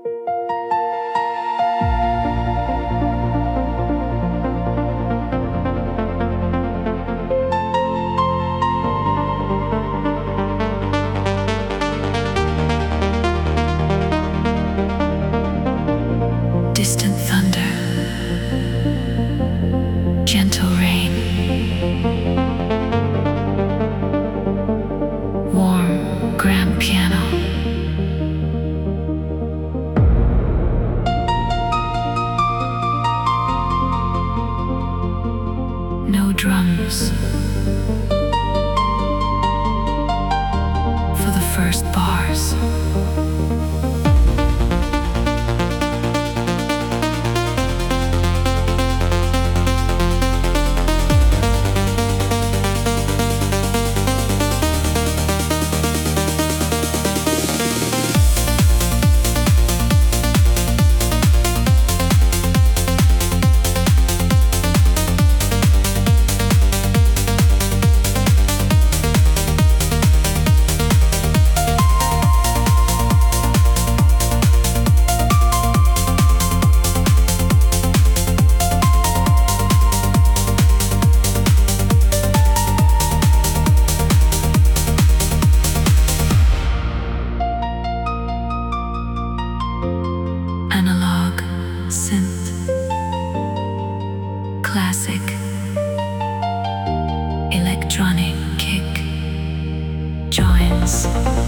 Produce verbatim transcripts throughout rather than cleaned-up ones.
Distant thunder, gentle rain, warm grand piano. No drums for the first bars. Analog, synth, classic, electronic kick joins.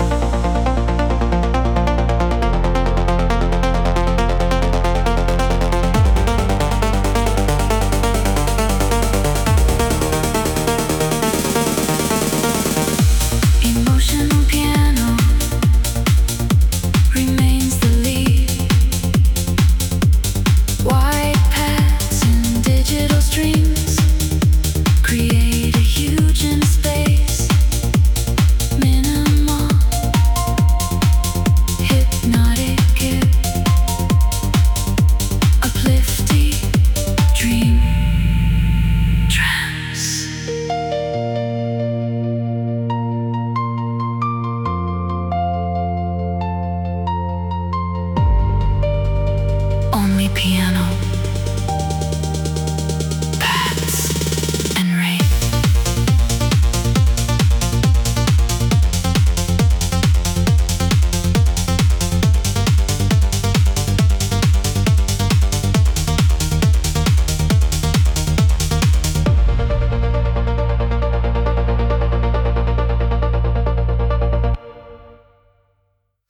Emotional piano remains the lead. Wide paths and digital streams create a huge inner space. Minimal, hypnotic hip, uplifting dream trance. Only piano.